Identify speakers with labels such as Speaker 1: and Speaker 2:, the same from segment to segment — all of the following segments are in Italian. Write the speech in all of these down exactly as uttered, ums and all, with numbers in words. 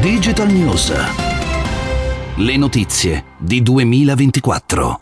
Speaker 1: Digital News. Le notizie di duemilaventiquattro.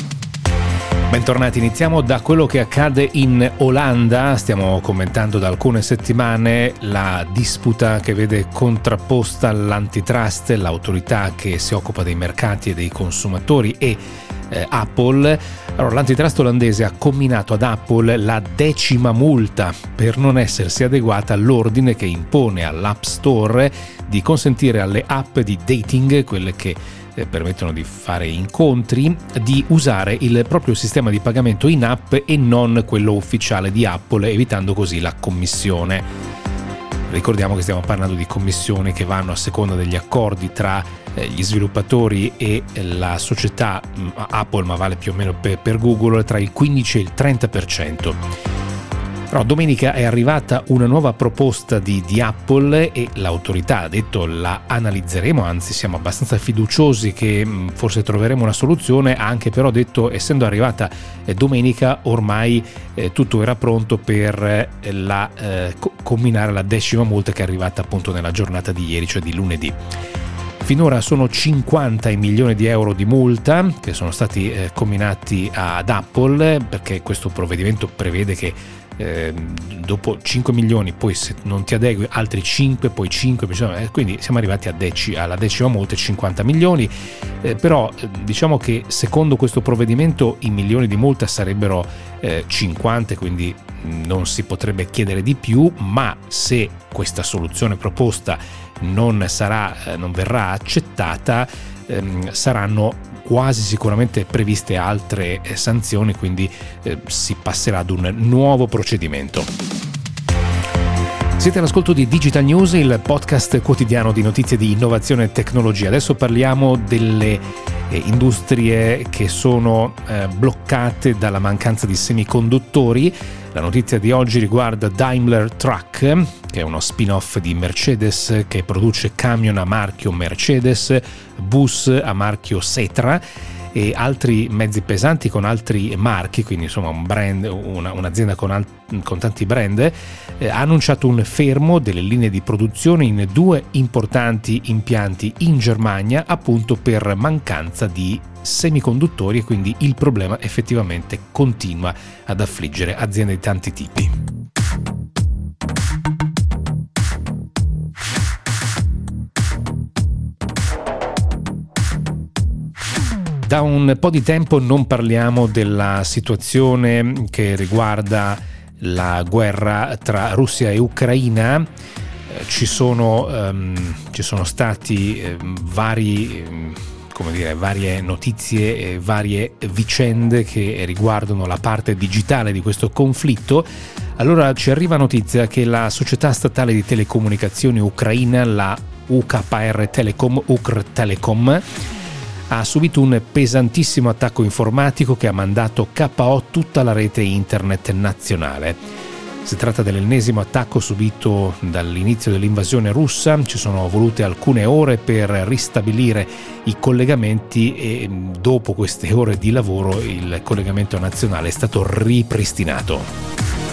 Speaker 2: Bentornati, iniziamo da quello che accade in Olanda. Stiamo commentando da alcune settimane la disputa che vede contrapposta l'antitrust, l'autorità che si occupa dei mercati e dei consumatori, e eh, Apple. Allora, l'antitrust olandese ha comminato ad Apple la decima multa per non essersi adeguata all'ordine che impone all'App Store di consentire alle app di dating, quelle che permettono di fare incontri, di usare il proprio sistema di pagamento in app e non quello ufficiale di Apple, evitando così la commissione. Ricordiamo che stiamo parlando di commissioni che vanno a seconda degli accordi tra gli sviluppatori e la società Apple, ma vale più o meno per, per Google, tra il quindici e il trenta per cento. Però domenica è arrivata una nuova proposta di, di Apple e l'autorità ha detto la analizzeremo, anzi siamo abbastanza fiduciosi che mh, forse troveremo una soluzione. Ha anche però detto, essendo arrivata eh, domenica, ormai eh, tutto era pronto per eh, la, eh, co- combinare la decima multa che è arrivata appunto nella giornata di ieri, cioè di lunedì. Finora sono cinquanta i milioni di euro di multa che sono stati eh, comminati ad Apple, perché questo provvedimento prevede che Eh, dopo cinque milioni, poi se non ti adegui altri cinque, poi cinque, eh, quindi siamo arrivati a deci, alla decima multa, cinquanta milioni. Eh, però eh, diciamo che secondo questo provvedimento i milioni di multa sarebbero eh, cinquanta, quindi non si potrebbe chiedere di più, ma se questa soluzione proposta non sarà, eh, non verrà accettata, ehm, saranno quasi sicuramente previste altre eh, sanzioni, quindi eh, si passerà ad un nuovo procedimento. Siete all'ascolto di Digital News, il podcast quotidiano di notizie di innovazione e tecnologia. Adesso parliamo delle eh, industrie che sono eh, bloccate dalla mancanza di semiconduttori. La notizia di oggi riguarda Daimler Truck, che è uno spin-off di Mercedes che produce camion a marchio Mercedes, bus a marchio Setra e altri mezzi pesanti con altri marchi, quindi insomma un brand, una, un'azienda con, al, con tanti brand. Eh, ha annunciato un fermo delle linee di produzione in due importanti impianti in Germania, appunto per mancanza di semiconduttori, e quindi il problema effettivamente continua ad affliggere aziende di tanti tipi. Da un po' di tempo non parliamo della situazione che riguarda la guerra tra Russia e Ucraina. Eh, ci sono, um, ci sono stati eh, vari, eh, come dire, varie notizie e varie vicende che riguardano la parte digitale di questo conflitto. Allora ci arriva notizia che la società statale di telecomunicazioni ucraina, la U K R Telecom, Ukrtelecom, ha subito un pesantissimo attacco informatico che ha mandato K O tutta la rete internet nazionale. Si tratta dell'ennesimo attacco subito dall'inizio dell'invasione russa. Ci sono volute alcune ore per ristabilire i collegamenti e dopo queste ore di lavoro il collegamento nazionale è stato ripristinato.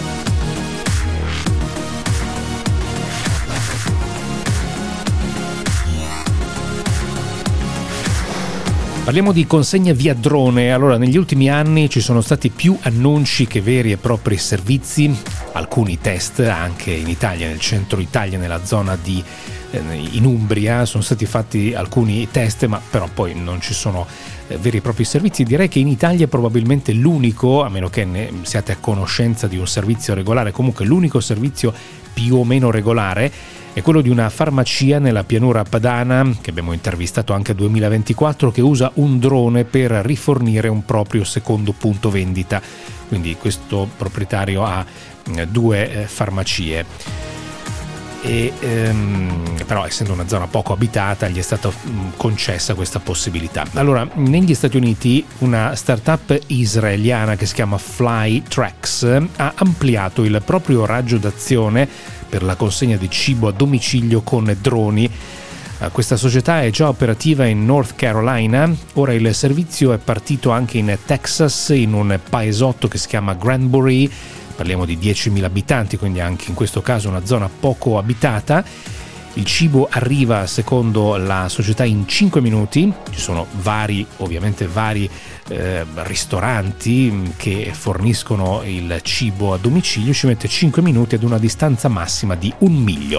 Speaker 2: Parliamo di consegna via drone. Allora, negli ultimi anni ci sono stati più annunci che veri e propri servizi, alcuni test anche in Italia, nel centro Italia, nella zona di eh, in Umbria, sono stati fatti alcuni test, ma però poi non ci sono eh, veri e propri servizi. Direi che in Italia è probabilmente l'unico, a meno che ne siate a conoscenza di un servizio regolare, comunque l'unico servizio più o meno regolare è quello di una farmacia nella pianura padana, che abbiamo intervistato anche a duemilaventiquattro, che usa un drone per rifornire un proprio secondo punto vendita. Quindi questo proprietario ha due farmacie. E, ehm, però essendo una zona poco abitata gli è stata concessa questa possibilità. Allora, negli Stati Uniti una startup israeliana che si chiama Flytrax ha ampliato il proprio raggio d'azione per la consegna di cibo a domicilio con droni. Questa società è già operativa in North Carolina, ora il servizio è partito anche in Texas, in un paesotto che si chiama Granbury. Parliamo di diecimila abitanti, quindi anche in questo caso una zona poco abitata. Il cibo arriva secondo la società in cinque minuti, ci sono vari, ovviamente vari eh, ristoranti che forniscono il cibo a domicilio, ci mette cinque minuti ad una distanza massima di un miglio.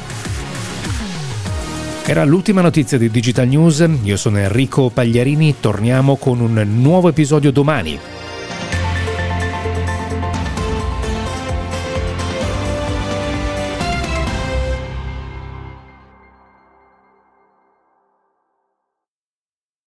Speaker 2: Era l'ultima notizia di Digital News, io sono Enrico Pagliarini, torniamo con un nuovo episodio domani.